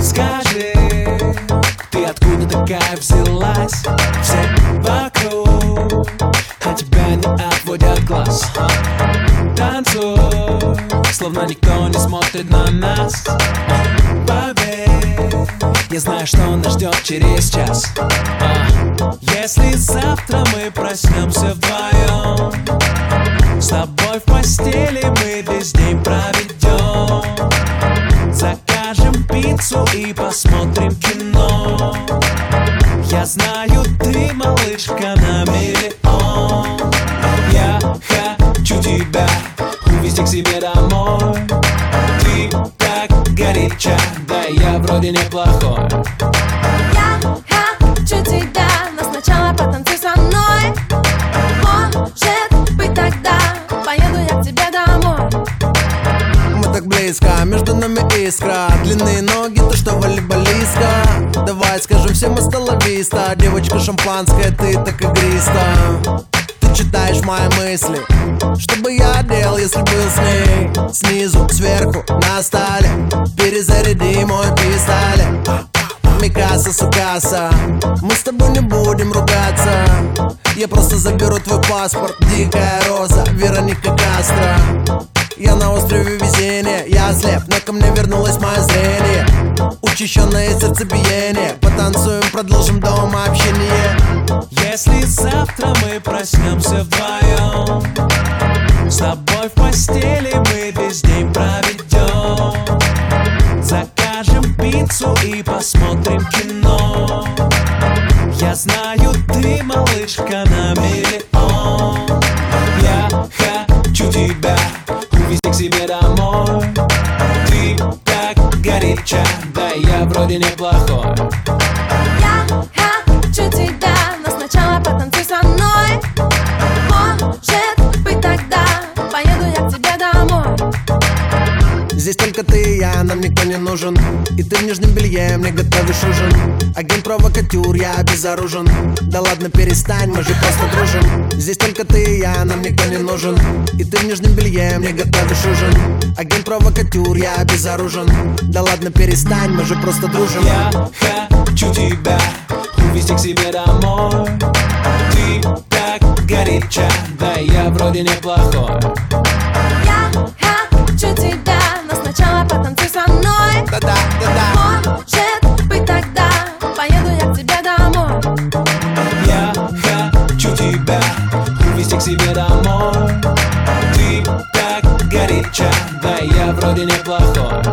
Скажи, ты откуда такая взялась? Все вокруг, а тебя не отводят глаз. Танцуй, словно никто не смотрит на нас. Поверь, я знаю, что нас ждет через час. Если завтра мы проснемся вдвоем, с тобой в постели мы весь день проведем. Закажем пиццу и посмотрим кино. Я знаю, ты малышка на миллион. Я хочу тебя увезти к себе домой. Ты так горяча, да я вроде неплохой. Я хочу тебя, но сначала потанцуй со мной. Может быть, тогда поеду я к тебе домой. Мы так близко, между нами искра. Длинные ноги, то что волейболистка. Давай скажем всем остоловиста. Девочка шампанская, ты так игриста. Ты читаешь мои мысли. Что бы я делал, если был с ней? Снизу, сверху, на столе. Перезаряди мой пистолет. Микаса, сукаса, мы с тобой не будем ругаться. Я просто заберу твой паспорт. Дикая роза, Вероника Кастро. Я на острове везения, я слеп, но ко мне вернулось мое зрение. Учащенное сердцебиение. Потанцуем, продолжим дома общение. Если завтра мы проснемся вдвоем, с тобой в постели мы весь день проведем. Закажем пиццу и посмотрим кино. Я знаю, ты малышка на миллион. Я хочу тебя увезти к себе домой. Ты так горяча, да я вроде неплохой. Я хочу тебя, но сначала потанцуй со мной. Может быть, тогда поеду я к тебе домой. Здесь только ты и я, нам никто не нужен. И ты в нижнем белье, мне готовишь ужин. Агент-провокатюр, я обезоружен. Да ладно, перестань, мы же просто дружим. Здесь только ты и я, нам никто не нужен. И ты в нижнем белье, мне готовишь ужин. Агент-провокатюр, я обезоружен. Да ладно, перестань, мы же просто дружим. Я хочу тебя увезти к себе домой. Ты так горяча, да я вроде неплохой. Я хочу тебя, но сначала потанцуй со мной. Да-да. Может быть, тогда поеду я к тебе домой. Я хочу тебя увезти к себе домой. Ты так горяча, да я вроде неплохой.